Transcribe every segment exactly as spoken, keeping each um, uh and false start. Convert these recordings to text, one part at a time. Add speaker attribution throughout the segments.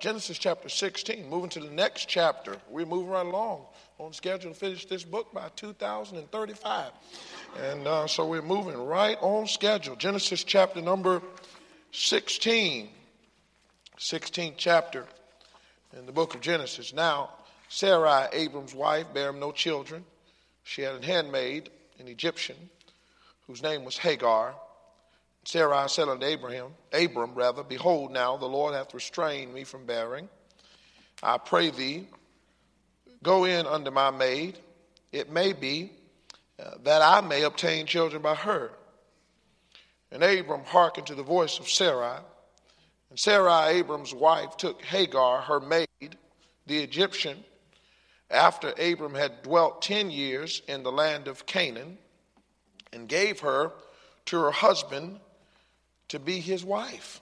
Speaker 1: Genesis chapter sixteen, moving to the next chapter. We're moving right along on schedule to finish this book by two thousand thirty-five. And uh, so we're moving right on schedule. Genesis chapter number sixteen. sixteenth chapter in the book of Genesis. Now, Sarai, Abram's wife, bare him no children. She had a handmaid, an Egyptian, whose name was Hagar. Sarai said unto Abraham, Abram, rather, behold now, the Lord hath restrained me from bearing. I pray thee, go in unto my maid. It may be uh, that I may obtain children by her. And Abram hearkened to the voice of Sarai. And Sarai, Abram's wife, took Hagar, her maid, the Egyptian, after Abram had dwelt ten years in the land of Canaan, and gave her to her husband to be his wife.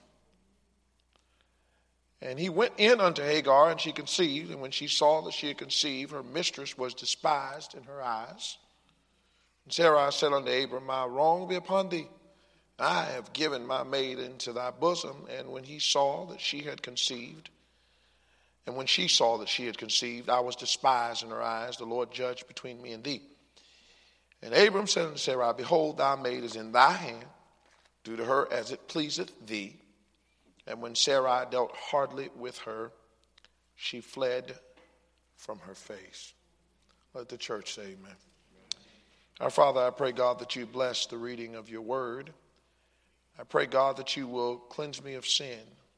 Speaker 1: And he went in unto Hagar, and she conceived. And when she saw that she had conceived, her mistress was despised in her eyes. And Sarai said unto Abram, my wrong be upon thee. I have given my maid into thy bosom. And when he saw that she had conceived, and when she saw that she had conceived, I was despised in her eyes. The Lord judged between me and thee. And Abram said unto Sarai, behold, thy maid is in thy hand. Do to her as it pleaseth thee. And when Sarai dealt hardly with her, she fled from her face. Let the church say amen. Our Father, I pray, God, that you bless the reading of your word. I pray, God, that you will cleanse me of sin,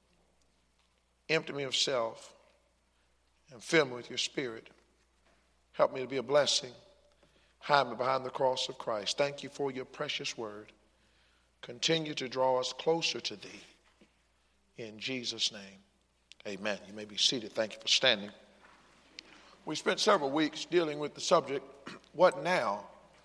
Speaker 1: empty me of self, and fill me with your spirit. Help me to be a blessing. Hide me behind the cross of Christ. Thank you for your precious word. Continue to draw us closer to thee. In Jesus' name, amen. You may be seated. Thank you for standing. We spent several weeks dealing with the subject, what now?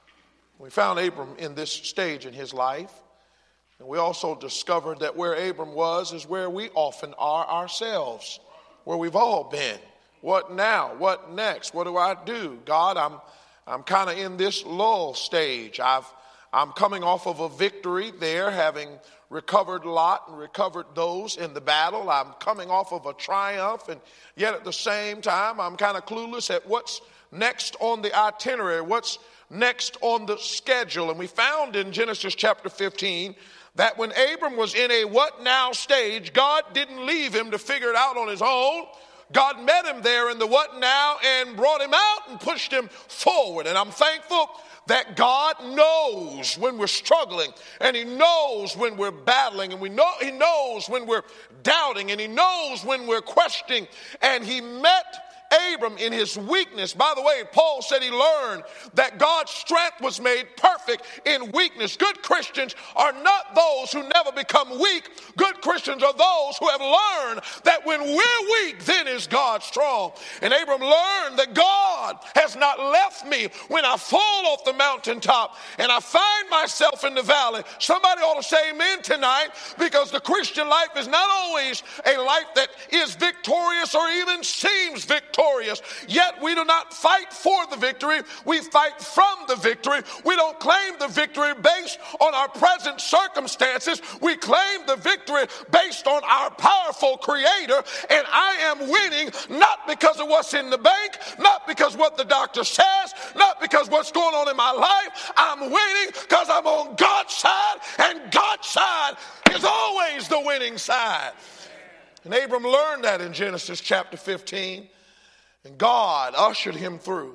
Speaker 1: We found Abram in this stage in his life. And we also discovered that where Abram was is where we often are ourselves, where we've all been. What now? What next? What do I do? God, I'm I'm kind of in this lull stage. I've I'm coming off of a victory there, having recovered Lot and recovered those in the battle. I'm coming off of a triumph, and yet at the same time, I'm kind of clueless at what's next on the itinerary, what's next on the schedule. And we found in Genesis chapter fifteen that when Abram was in a what now stage, God didn't leave him to figure it out on his own. God met him there in the what now and brought him out and pushed him forward. And I'm thankful that God knows when we're struggling, and he knows when we're battling, and we know he knows when we're doubting, and he knows when we're questioning. And he met Abram in his weakness. By the way, Paul said he learned that God's strength was made perfect in weakness. Good Christians are not those who never become weak. Good Christians are those who have learned that when we're weak, then is God strong. And Abram learned that God has not left me when I fall off the mountaintop and I find myself in the valley. Somebody ought to say amen tonight, because the Christian life is not always a life that is victorious or even seems victorious. Yet we do not fight for the victory. We fight from the victory. We don't claim the victory based on our present circumstances. We claim the victory based on our powerful Creator. And I am winning not because of what's in the bank, not because what the doctor says, not because what's going on in my life. I'm winning because I'm on God's side, and God's side is always the winning side. And Abram learned that in Genesis chapter fifteen. And God ushered him through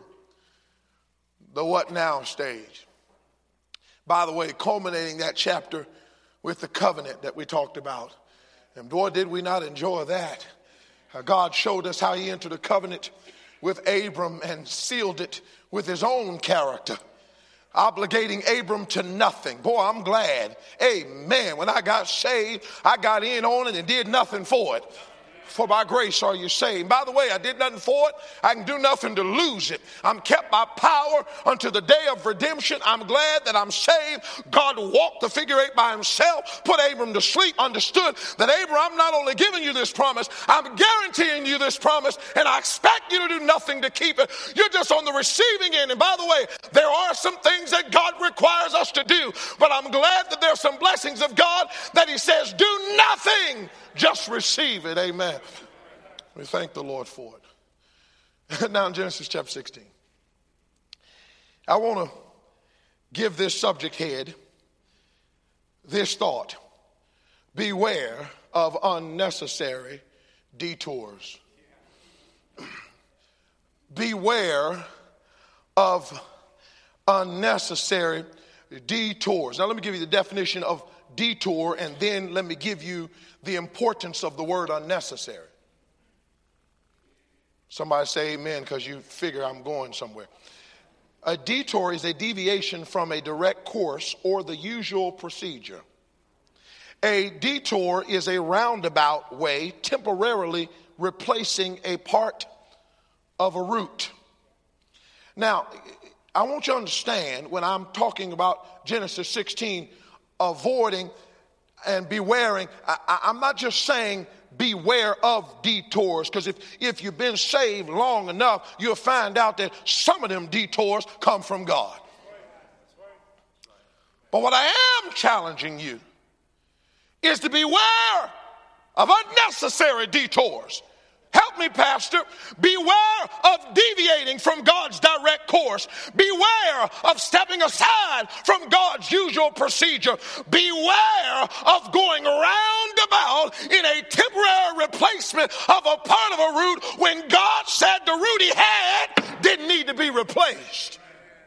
Speaker 1: the what now stage. By the way, culminating that chapter with the covenant that we talked about. And boy, did we not enjoy that. How God showed us how he entered a covenant with Abram and sealed it with his own character, obligating Abram to nothing. Boy, I'm glad. Amen. When I got saved, I got in on it and did nothing for it. For by grace are you saved. By the way, I did nothing for it. I can do nothing to lose it. I'm kept by power unto the day of redemption. I'm glad that I'm saved. God walked the figure eight by himself, put Abram to sleep, understood that, Abram, I'm not only giving you this promise, I'm guaranteeing you this promise, and I expect you to do nothing to keep it. You're just on the receiving end. And by the way, there are some things that God requires us to do, but I'm glad that there's some blessings of God that he says, do nothing, just receive it. Amen. We thank the Lord for it. Now in Genesis chapter sixteen, I want to give this subject head this thought: beware of unnecessary detours. Beware of unnecessary detours. Now let me give you the definition of detour, and then let me give you the importance of the word unnecessary. Somebody say amen, because you figure I'm going somewhere. A detour is a deviation from a direct course or the usual procedure. A detour is a roundabout way temporarily replacing a part of a route. Now, I want you to understand, when I'm talking about Genesis sixteen, avoiding and bewaring, I, I, I'm not just saying beware of detours, because if, if you've been saved long enough, you'll find out that some of them detours come from God. But what I am challenging you is to beware of unnecessary detours. Help me, Pastor. Beware of deviating from God's direct course. Beware of stepping aside from God's usual procedure. Beware of going roundabout in a temporary replacement of a part of a route when God said the route he had didn't need to be replaced.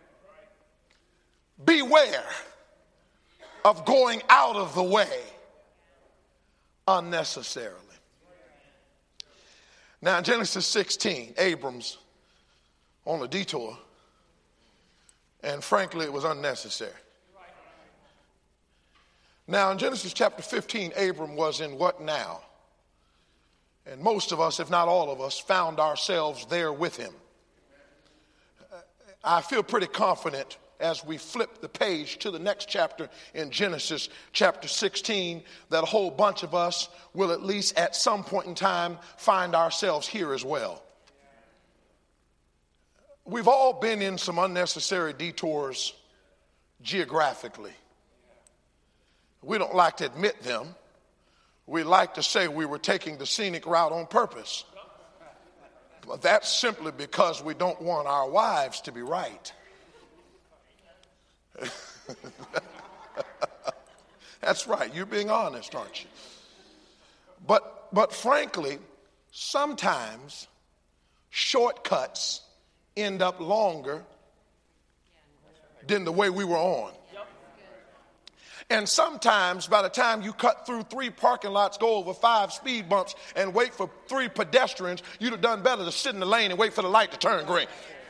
Speaker 1: Beware of going out of the way unnecessarily. Now in Genesis sixteen, Abram's on a detour, and frankly it was unnecessary. Now in Genesis chapter fifteen, Abram was in what now? And most of us, if not all of us, found ourselves there with him. I feel pretty confident as we flip the page to the next chapter in Genesis chapter sixteen, that a whole bunch of us will at least at some point in time find ourselves here as well. We've all been in some unnecessary detours geographically. We don't like to admit them. We like to say we were taking the scenic route on purpose. But that's simply because we don't want our wives to be right. That's right. You're being honest, aren't you? But but frankly, sometimes shortcuts end up longer than the way we were on. And sometimes by the time you cut through three parking lots, go over five speed bumps, and wait for three pedestrians, you'd have done better to sit in the lane and wait for the light to turn green.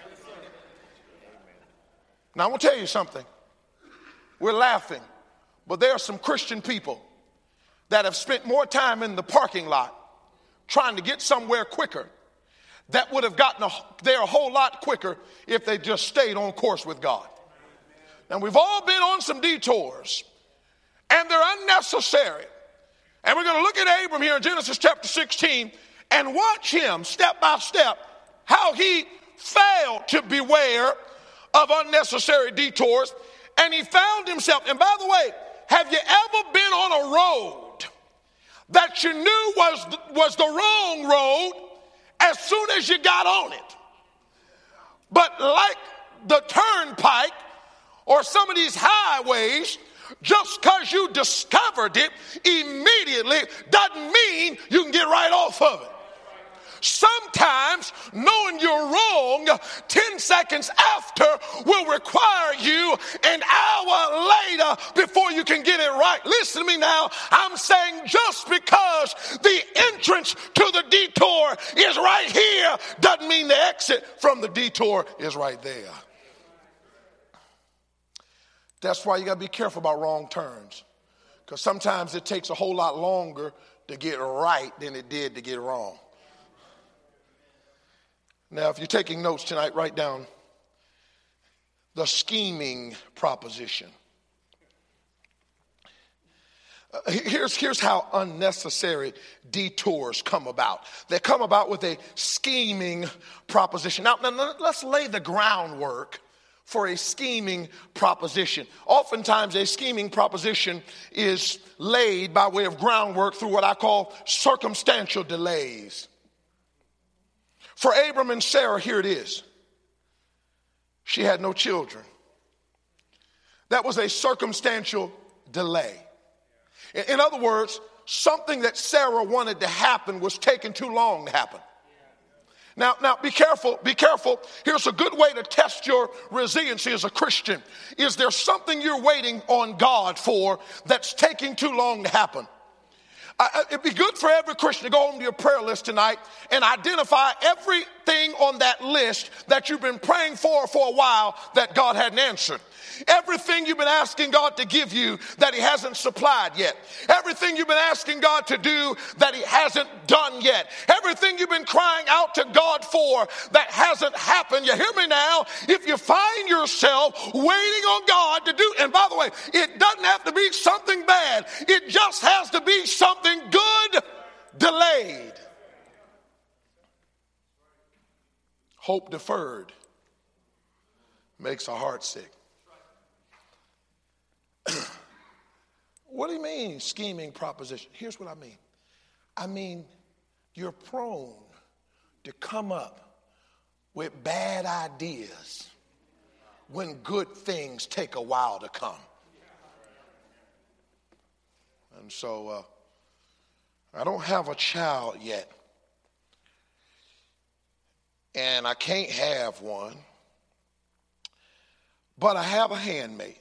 Speaker 1: Now, I'm going to tell you something. We're laughing, but there are some Christian people that have spent more time in the parking lot trying to get somewhere quicker that would have gotten a, there a whole lot quicker if they just stayed on course with God. Now, we've all been on some detours, and they're unnecessary. And we're going to look at Abram here in Genesis chapter sixteen and watch him step by step how he failed to beware of unnecessary detours. And he found himself, and by the way, have you ever been on a road that you knew was, was the wrong road as soon as you got on it? But like the turnpike or some of these highways, just because you discovered it immediately doesn't mean you can get right off of it. Sometimes knowing you're wrong ten seconds after will require you an hour later before you can get it right. Listen to me now. I'm saying just because the entrance to the detour is right here doesn't mean the exit from the detour is right there. That's why you got to be careful about wrong turns, because sometimes it takes a whole lot longer to get right than it did to get wrong. Now, if you're taking notes tonight, write down the scheming proposition. Uh, here's, here's how unnecessary detours come about. They come about with a scheming proposition. Now, now let's lay the groundwork for a scheming proposition. Oftentimes, a scheming proposition is laid by way of groundwork through what I call circumstantial delays. For Abram and Sarah, here it is. She had no children. That was a circumstantial delay. In other words, something that Sarah wanted to happen was taking too long to happen. Now, now be careful, be careful. Here's a good way to test your resiliency as a Christian. Is there something you're waiting on God for that's taking too long to happen? I, it'd be good for every Christian to go home to your prayer list tonight and identify everything on that list that you've been praying for for a while that God hadn't answered. Everything you've been asking God to give you that he hasn't supplied yet. Everything you've been asking God to do that he hasn't done yet. Everything you've been crying out to God for that hasn't happened. You hear me now? If you find yourself waiting on God to do, and by the way, it doesn't have to be something bad. It just has to be something good delayed. Hope deferred makes a heart sick. What do you mean, scheming proposition? Here's what I mean. I mean, you're prone to come up with bad ideas when good things take a while to come. And so, uh, I don't have a child yet. And I can't have one. But I have a handmaid.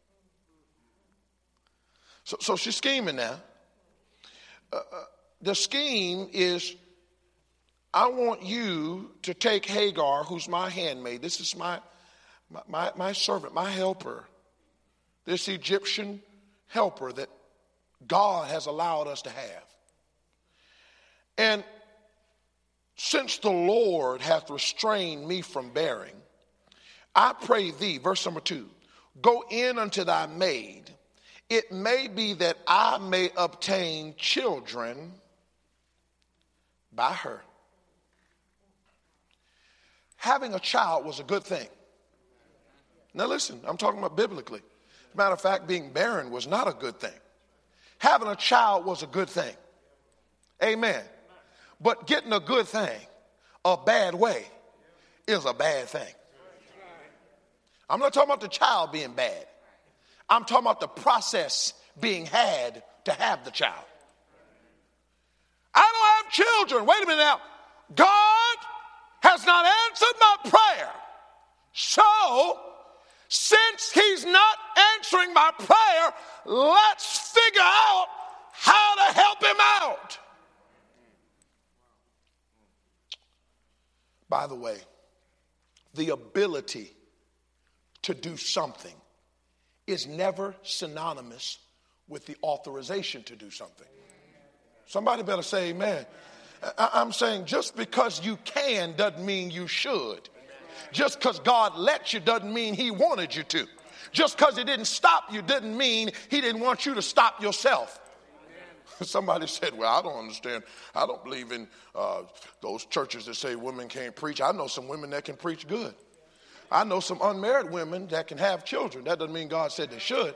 Speaker 1: So, so she's scheming now. Uh, uh, the scheme is, I want you to take Hagar, who's my handmaid. This is my, my, my, my servant, my helper. This Egyptian helper that God has allowed us to have. And since the Lord hath restrained me from bearing, I pray thee, verse number two, go in unto thy maid. It may be that I may obtain children by her. Having a child was a good thing. Now listen, I'm talking about biblically. As a matter of fact, being barren was not a good thing. Having a child was a good thing. Amen. But getting a good thing a bad way is a bad thing. I'm not talking about the child being bad. I'm talking about the process being had to have the child. I don't have children. Wait a minute now. God has not answered my prayer. So, since he's not answering my prayer, let's figure out how to help him out. By the way, the ability to do something is never synonymous with the authorization to do something. Somebody better say amen. I'm saying just because you can doesn't mean you should. Just because God let you doesn't mean he wanted you to. Just because he didn't stop you didn't mean he didn't want you to stop yourself. Somebody said, well, I don't understand. I don't believe in uh, those churches that say women can't preach. I know some women that can preach good. I know some unmarried women that can have children. That doesn't mean God said they should.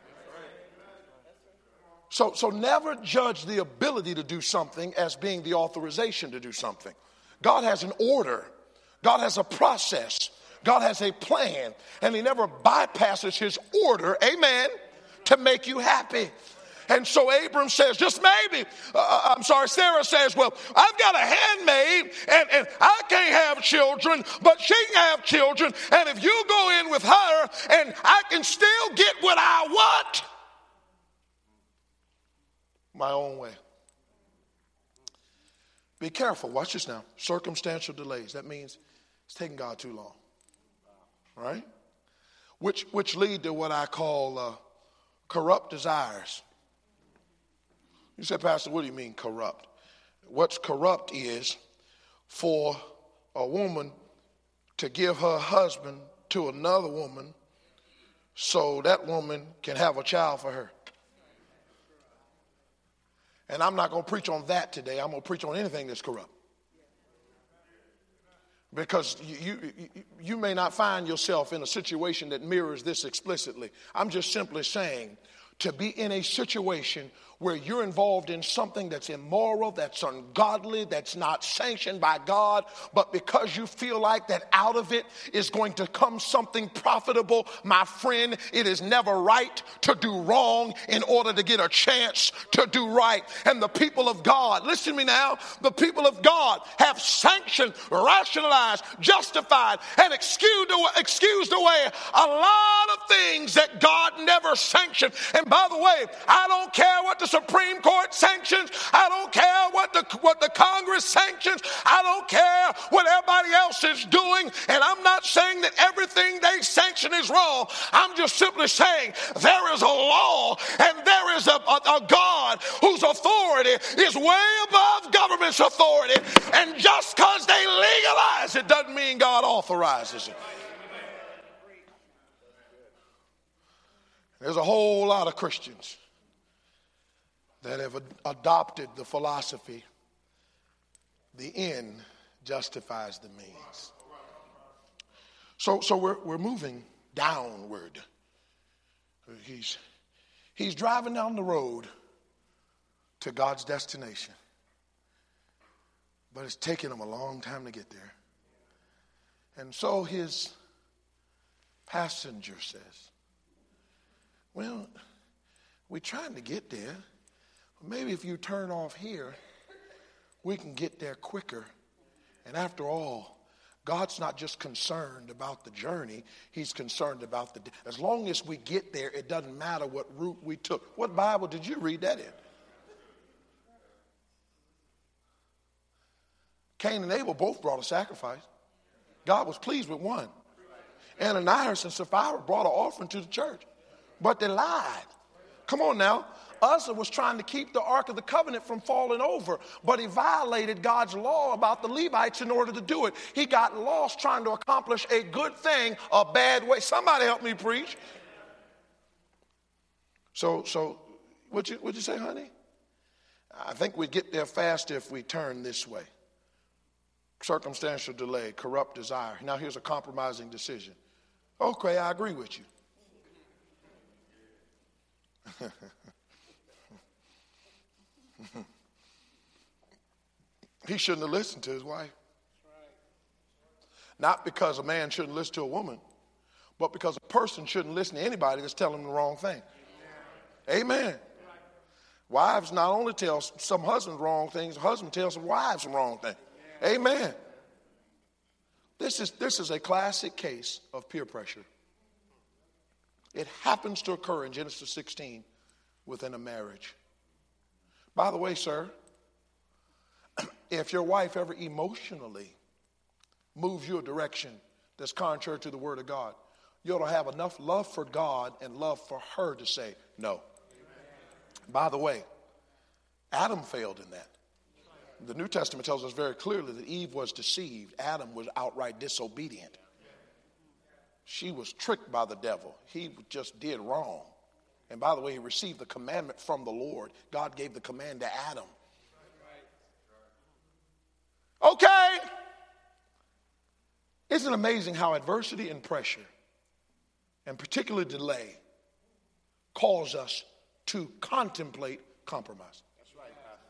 Speaker 1: So, so never judge the ability to do something as being the authorization to do something. God has an order. God has a process. God has a plan. And he never bypasses his order, amen, to make you happy. And so Abram says, just maybe, uh, I'm sorry, Sarah says, well, I've got a handmaid and, and I can't have children, but she can have children. And if you go in with her and I can still get what I want, my own way. Be careful. Watch this now. Circumstantial delays. That means it's taking God too long. Right? Which, which lead to what I call uh, corrupt desires. You say, Pastor, what do you mean corrupt? What's corrupt is for a woman to give her husband to another woman so that woman can have a child for her. And I'm not going to preach on that today. I'm going to preach on anything that's corrupt. Because you, you, you may not find yourself in a situation that mirrors this explicitly. I'm just simply saying to be in a situation where you're involved in something that's immoral, that's ungodly, that's not sanctioned by God, but because you feel like that out of it is going to come something profitable, my friend, it is never right to do wrong in order to get a chance to do right. And the people of God, listen to me now, the people of God have sanctioned, rationalized, justified, and excused away, excused away a lot of things that God never sanctioned. And by the way, I don't care what the Supreme Court sanctions. I don't care what the what the Congress sanctions. I don't care what everybody else is doing. And I'm not saying that everything they sanction is wrong. I'm just simply saying there is a law and there is a, a, a God whose authority is way above government's authority. And just because they legalize it doesn't mean God authorizes it. There's a whole lot of Christians that have ad- adopted the philosophy, the end justifies the means. So, so we're we're moving downward. He's he's driving down the road to God's destination, but it's taken him a long time to get there. And so his passenger says, "Well, we're trying to get there. Maybe if you turn off here, we can get there quicker." And after all, God's not just concerned about the journey. He's concerned about the, as long as we get there, it doesn't matter what route we took. What Bible did you read that in? Cain and Abel both brought a sacrifice. God was pleased with one. Ananias and Sapphira brought an offering to the church, but they lied. Come on now. Uzzah was trying to keep the Ark of the Covenant from falling over, but he violated God's law about the Levites in order to do it. He got lost trying to accomplish a good thing a bad way. Somebody help me preach. So, so what'd you, what'd you say, honey? I think we'd get there faster if we turn this way. Circumstantial delay, corrupt desire. Now here's a compromising decision. Okay, I agree with you. He shouldn't have listened to his wife. Not because a man shouldn't listen to a woman, but because a person shouldn't listen to anybody that's telling them the wrong thing. Amen. Amen. Wives not only tell some husbands wrong things, husbands tell some wives the wrong thing. Amen. This is, this is a classic case of peer pressure. It happens to occur in Genesis sixteen within a marriage. By the way, sir, if your wife ever emotionally moves you a direction that's contrary to the word of God, you ought to have enough love for God and love for her to say no. Amen. By the way, Adam failed in that. The New Testament tells us very clearly that Eve was deceived. Adam was outright disobedient. She was tricked by the devil. He just did wrong. And by the way, he received the commandment from the Lord. God gave the command to Adam. Okay. Isn't it amazing how adversity and pressure, and particularly delay, cause us to contemplate compromise?
Speaker 2: That's right.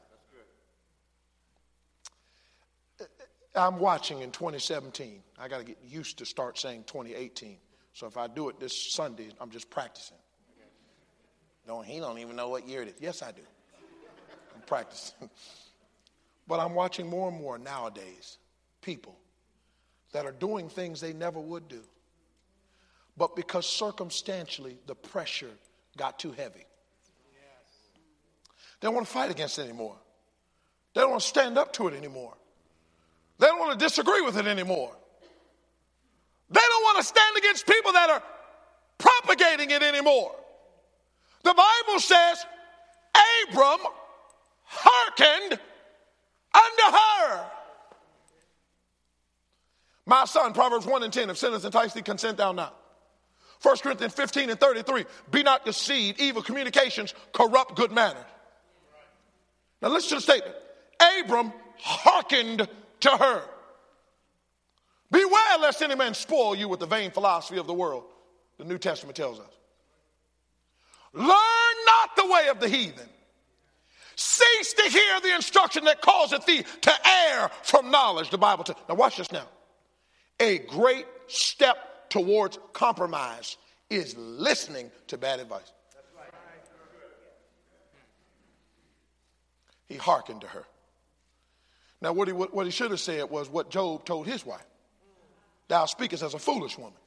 Speaker 2: That's good.
Speaker 1: I'm watching in twenty seventeen. I got to get used to start saying twenty eighteen. So if I do it this Sunday, I'm just practicing. No, he don't even know what year it is. Yes, I do. I'm practicing. But I'm watching more and more nowadays people that are doing things they never would do. But because circumstantially the pressure got too heavy. They don't want to fight against it anymore. They don't want to stand up to it anymore. They don't want to disagree with it anymore. They don't want to stand against people that are propagating it anymore. The Bible says Abram hearkened unto her. My son, Proverbs one and ten, if sinners entice thee, consent thou not. First Corinthians fifteen and thirty-three, be not deceived, evil communications corrupt good manners. Now listen to the statement. Abram hearkened to her. Beware lest any man spoil you with the vain philosophy of the world, the New Testament tells us. Learn not the way of the heathen, Cease to hear the instruction that causeth thee to err from knowledge, the Bible tells. Now watch this now. A great step towards compromise is listening to bad advice. He hearkened to her. Now what he, what he should have said was what Job told his wife. Thou speakest as a foolish woman.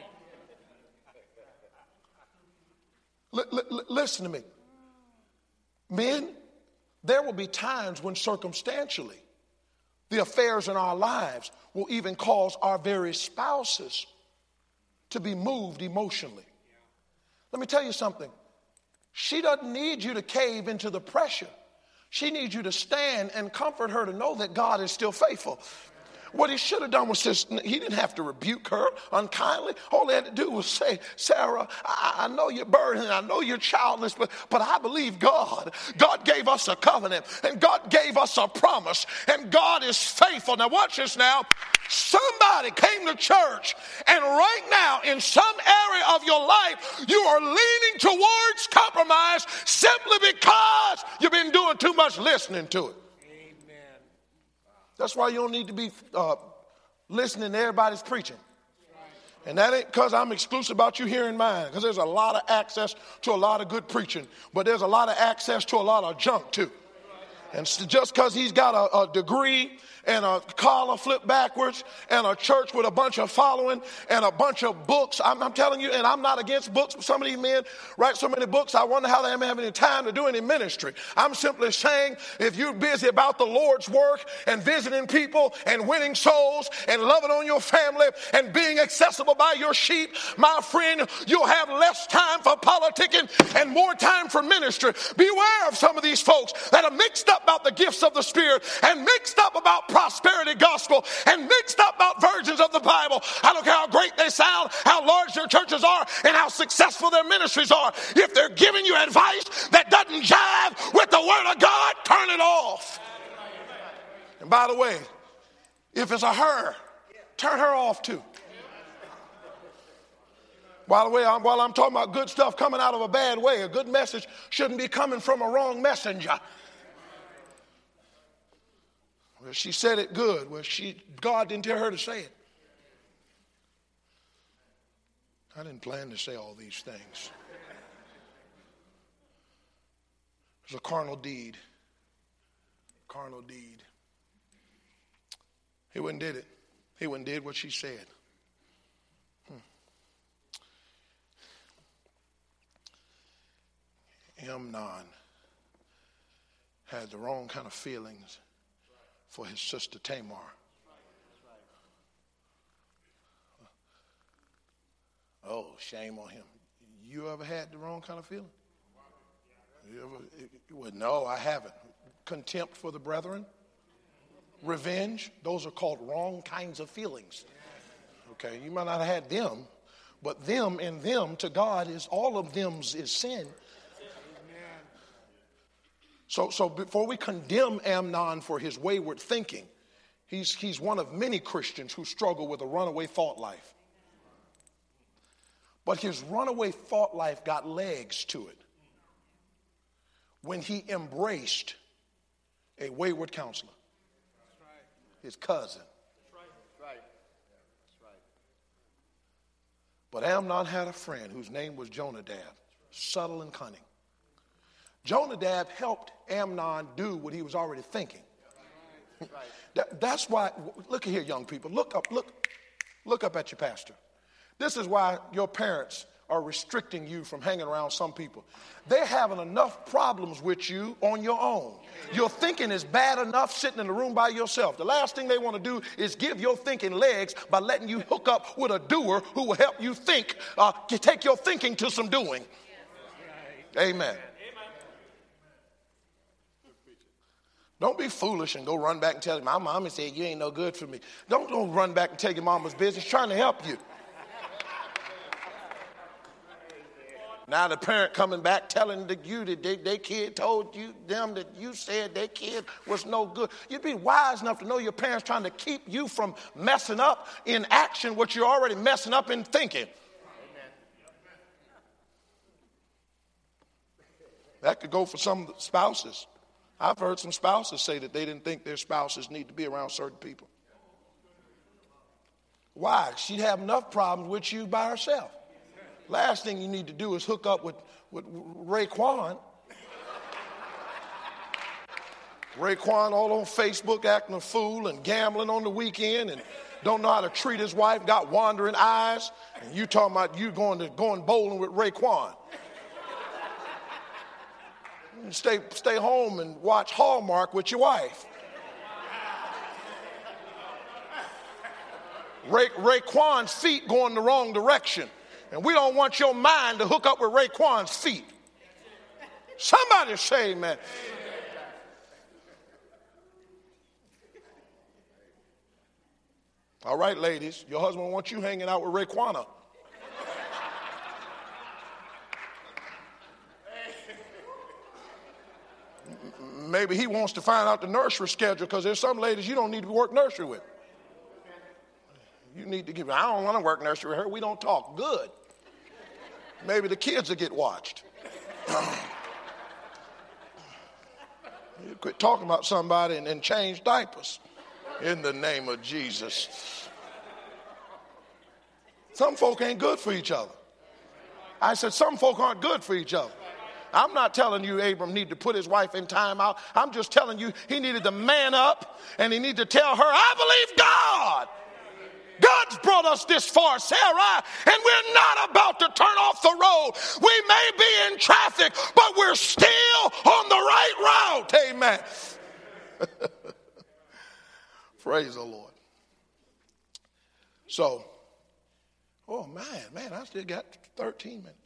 Speaker 1: L- l- listen to me. Men, there will be times when circumstantially the affairs in our lives will even cause our very spouses to be moved emotionally. Let me tell you something. She doesn't need you to cave into the pressure. She needs you to stand and comfort her to know that God is still faithful. What he should have done was just, he didn't have to rebuke her unkindly. All he had to do was say, Sarah, I, I know you're burdened, I know you're childless, but, but I believe God. God gave us a covenant, and God gave us a promise, and God is faithful. Now watch this now. Somebody came to church, and right now in some area of your life, you are leaning towards compromise simply because you've been doing too much listening to it. That's why you don't need to be uh, listening to everybody's preaching. And that ain't because I'm exclusive about you hearing mine, because there's a lot of access to a lot of good preaching, but there's a lot of access to a lot of junk too. And just because he's got a, a degree and a collar flipped backwards and a church with a bunch of following and a bunch of books, I'm, I'm telling you, and I'm not against books, but some of these men write so many books, I wonder how they haven't have any time to do any ministry. I'm simply saying, if you're busy about the Lord's work and visiting people and winning souls and loving on your family and being accessible by your sheep, my friend, you'll have less time for politicking and more time for ministry. Beware of some of these folks that are mixed up about the gifts of the Spirit and mixed up about prosperity gospel and mixed up about virgins of the Bible. I don't care how great they sound, how large their churches are, and how successful their ministries are. If they're giving you advice that doesn't jive with the word of God, turn it off. And by the way, if it's a her, turn her off too. By the way, I'm, while I'm talking about good stuff coming out of a bad way, a good message shouldn't be coming from a wrong messenger. Well, she said it good. Well, she, God didn't tell her to say it. I didn't plan to say all these things. It's a carnal deed. Carnal deed. He went and did it. He went and did what she said. Hmm. Amnon had the wrong kind of feelings for his sister Tamar. Oh, shame on him. You ever had the wrong kind of feeling? You ever, well, no, I haven't. Contempt for the brethren, revenge, those are called wrong kinds of feelings. Okay, you might not have had them, but them and them to God is all of them's is sin. So, so before we condemn Amnon for his wayward thinking, he's, he's one of many Christians who struggle with a runaway thought life. But his runaway thought life got legs to it when he embraced a wayward counselor, his cousin. But Amnon had a friend whose name was Jonadab, subtle and cunning. Jonadab helped Amnon do what he was already thinking. That, that's why, look here, young people, look up, look, look up at your pastor. This is why your parents are restricting you from hanging around some people. They're having enough problems with you on your own. Your thinking is bad enough sitting in the room by yourself. The last thing they want to do is give your thinking legs by letting you hook up with a doer who will help you think, uh, to take your thinking to some doing. Amen. Don't be foolish and go run back and tell my mama said you ain't no good for me. Don't go run back and tell your mama's business, trying to help you. Now the parent coming back telling the, you that they, their kid told you them that you said their kid was no good. You'd be wise enough to know your parents trying to keep you from messing up in action what you're already messing up in thinking. That could go for some spouses. I've heard some spouses say that they didn't think their spouses need to be around certain people. Why? She'd have enough problems with you by herself. Last thing you need to do is hook up with, with Raekwon. Raekwon all on Facebook acting a fool and gambling on the weekend and don't know how to treat his wife, got wandering eyes, and you talking about you going to going bowling with Raekwon. Stay, stay home and watch Hallmark with your wife. Ray, Raekwon's feet going the wrong direction. And we don't want your mind to hook up with Raekwon's feet. Somebody say amen. All right, ladies, your husband wants you hanging out with Raekwon. Maybe he wants to find out the nursery schedule because there's some ladies you don't need to work nursery with. You need to give, I don't want to work nursery with her. We don't talk. Good. Maybe the kids will get watched. You quit talking about somebody and, and change diapers in the name of Jesus. Some folk ain't good for each other. I said some folk aren't good for each other. I'm not telling you Abram needed to put his wife in time out. I'm just telling you he needed to man up and he needed to tell her, I believe God. God's brought us this far, Sarah, and we're not about to turn off the road. We may be in traffic, but we're still on the right route. Amen. Praise the Lord. So, oh man, man, I still got thirteen minutes.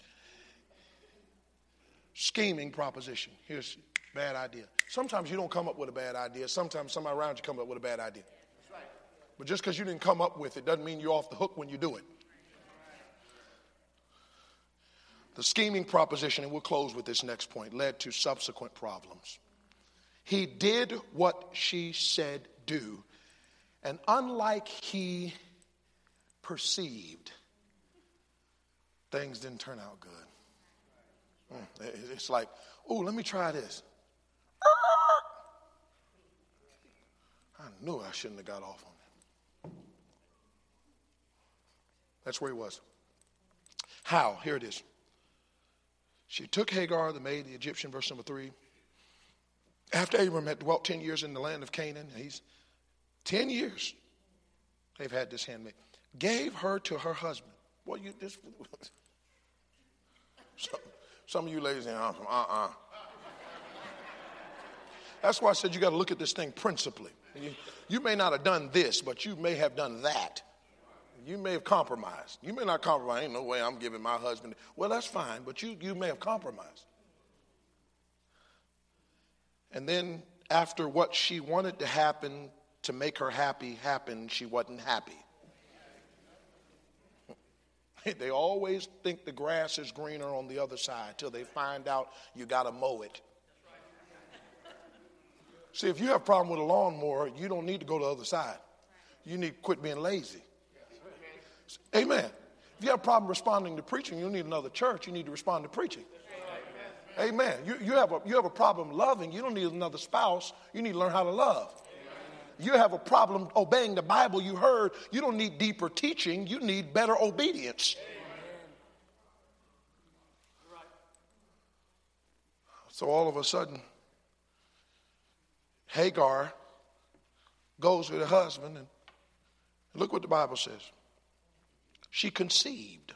Speaker 1: Scheming proposition. Here's a bad idea. Sometimes you don't come up with a bad idea. Sometimes somebody around you comes up with a bad idea. But just because you didn't come up with it doesn't mean you're off the hook when you do it. The scheming proposition, and we'll close with this next point, led to subsequent problems. He did what she said do, and unlike he perceived, things didn't turn out good. It's like, oh, let me try this. I knew I shouldn't have got off on that. That's where he was. How? Here it is. She took Hagar, the maid, the Egyptian, verse number three. After Abram had dwelt ten years in the land of Canaan, he's ten years they've had this handmaid, gave her to her husband. Well, you this some, some of you ladies say, uh-uh. That's why I said you got to look at this thing principally. You, you may not have done this, but you may have done that. You may have compromised. You may not compromise. Ain't no way I'm giving my husband. Well, that's fine, but you, you may have compromised. And then after what she wanted to happen to make her happy happened, she wasn't happy. They always think the grass is greener on the other side till they find out you got to mow it. See, if you have a problem with a lawnmower, you don't need to go to the other side. You need to quit being lazy. Amen. If you have a problem responding to preaching, you need another church. You need to respond to preaching. Amen. You, you, have a, you have a problem loving. You don't need another spouse. You need to learn how to love. You have a problem obeying the Bible you heard. You don't need deeper teaching. You need better obedience. So all of a sudden, Hagar goes with her husband, and look what the Bible says. She conceived.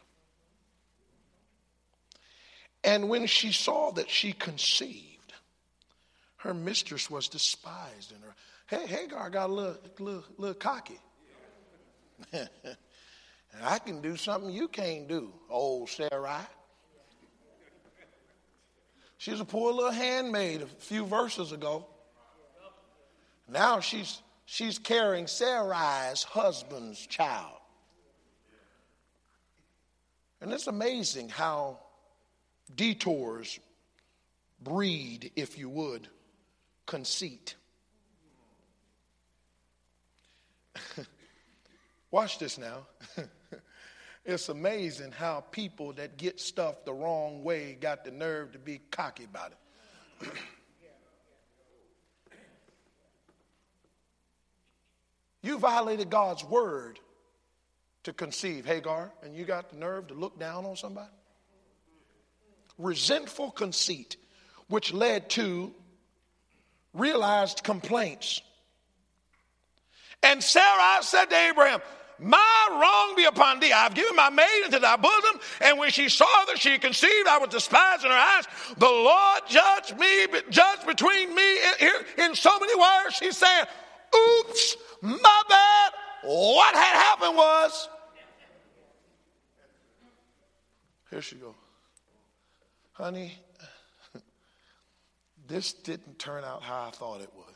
Speaker 1: And when she saw that she conceived, her mistress was despised in her. Hey, Hagar got a little, little, little cocky. And I can do something you can't do, old Sarai. She was a poor little handmaid a few verses ago. Now she's she's carrying Sarai's husband's child. And it's amazing how detours breed, if you would, conceit. Watch this now. It's amazing how people that get stuff the wrong way got the nerve to be cocky about it. violated God's word to conceive, Hagar, and you got the nerve to look down on somebody? Resentful conceit, which led to realized complaints. And Sarah said to Abraham, my wrong be upon thee. I have given my maid into thy bosom. And when she saw that she conceived, I was despised in her eyes. The Lord judged me, judged between me. Here, in so many words, she's saying, oops, my bad. What had happened was, here she goes. Honey, this didn't turn out how I thought it would.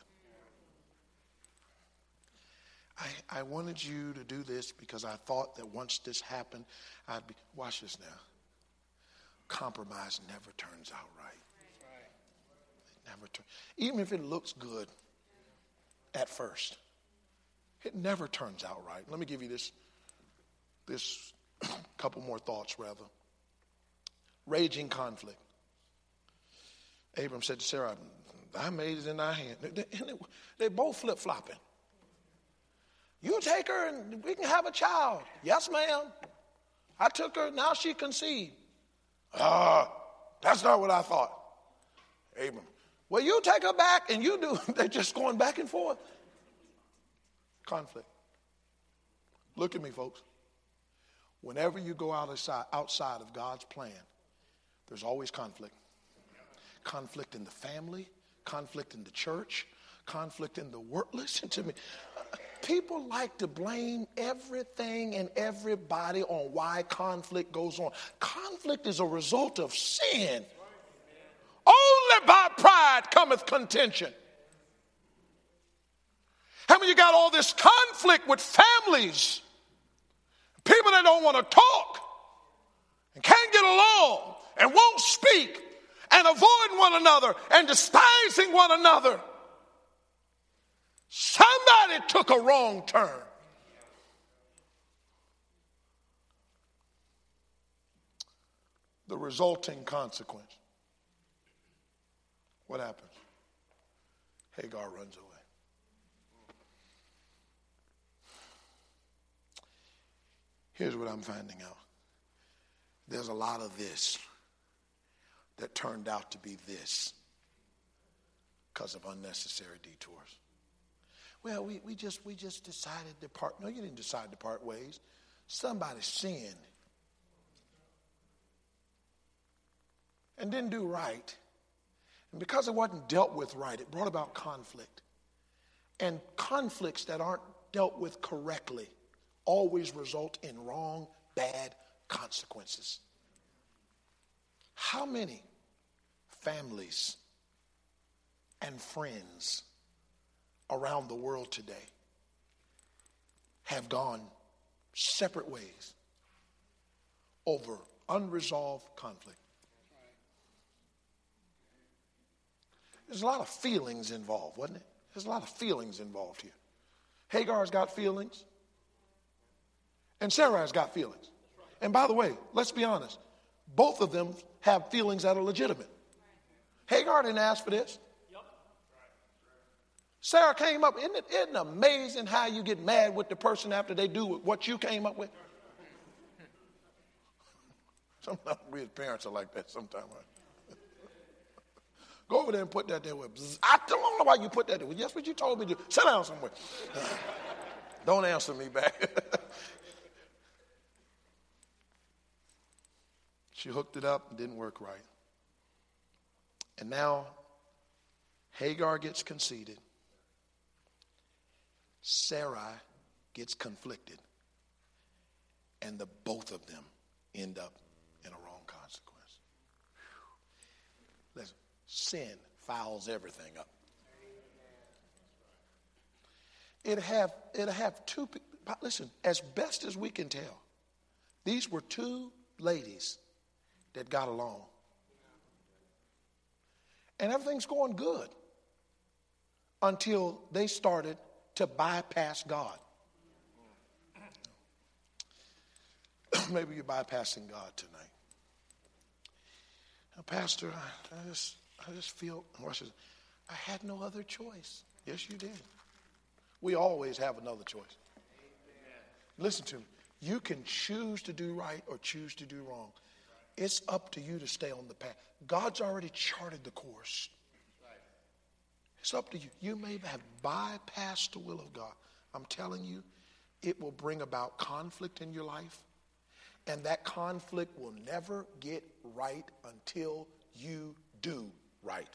Speaker 1: I, I wanted you to do this because I thought that once this happened, I'd be, watch this now. Compromise never turns out right. It never turns, even if it looks good at first, it never turns out right. Let me give you this, this couple more thoughts rather. Raging conflict. Abram said to Sarah, thy maid is in thy hand. They, they, they both flip-flopping. You take her and we can have a child. Yes, ma'am. I took her, now she conceived. Ah, uh, that's not what I thought. Abram, well, you take her back and you do. They're just going back and forth. Conflict. Look at me, folks. Whenever you go outside, outside of God's plan, there's always conflict. Conflict in the family, conflict in the church, conflict in the work. Listen to me. People like to blame everything and everybody on why conflict goes on. Conflict is a result of sin. Only by pride cometh contention. How many of you got all this conflict with families? People that don't want to talk and can't get along and won't speak and avoid one another and despising one another. Somebody took a wrong turn. The resulting consequence. What happens? Hagar runs away. Here's what I'm finding out. There's a lot of this that turned out to be this because of unnecessary detours. Well, we, we just we just decided to part. No, you didn't decide to part ways. Somebody sinned and didn't do right. And because it wasn't dealt with right, it brought about conflict. And conflicts that aren't dealt with correctly always result in wrong, bad consequences. How many families and friends around the world today have gone separate ways over unresolved conflict? There's a lot of feelings involved, wasn't it? There's a lot of feelings involved here. Hagar's got feelings, and Sarah's got feelings. And by the way, let's be honest, both of them have feelings that are legitimate. Hagar didn't ask for this. Sarah came up. Isn't it, isn't it amazing how you get mad with the person after they do what you came up with? Sometimes we as parents are like that sometimes. Right? Go over there and put that there with. I don't know why you put that there. That's what you told me to do. Sit down somewhere. Don't answer me back. She hooked it up and didn't work right. And now Hagar gets conceited. Sarai gets conflicted. And the both of them end up in a wrong consequence. Listen, sin fouls everything up. It have it have two. Listen, as best as we can tell, these were two ladies that got along, and everything's going good until they started to bypass God. Maybe you're bypassing God tonight. Now, Pastor, I, I just I just feel, watch this, I had no other choice. Yes, you did. We always have another choice. Listen to me. You can choose to do right or choose to do wrong. It's up to you to stay on the path. God's already charted the course. It's up to you. You may have bypassed the will of God. I'm telling you, it will bring about conflict in your life. And that conflict will never get right until you do right.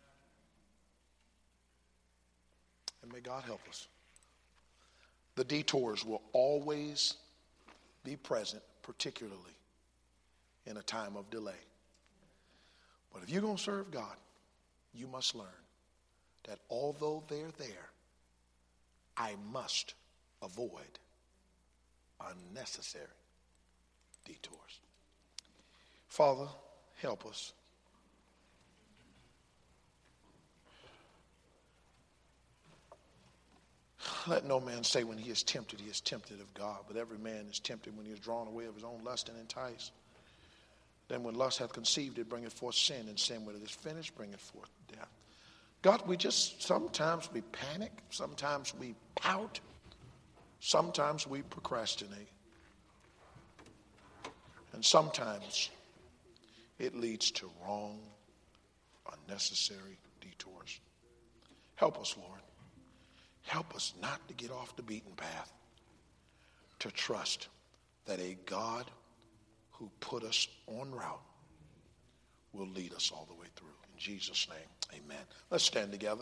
Speaker 1: And may God help us. The detours will always be present, particularly in a time of delay. But if you're going to serve God, you must learn that although they're there, I must avoid unnecessary detours. Father, help us. Let no man say when he is tempted, he is tempted of God. But every man is tempted when he is drawn away of his own lust and enticed. Then when lust hath conceived, it bringeth forth sin. And sin, when it is finished, bringeth forth death. God, we just, sometimes we panic. Sometimes we pout. Sometimes we procrastinate. And sometimes it leads to wrong, unnecessary detours. Help us, Lord. Help us not to get off the beaten path, to trust that a God who put us on route will lead us all the way through. In Jesus' name, amen. Let's stand together.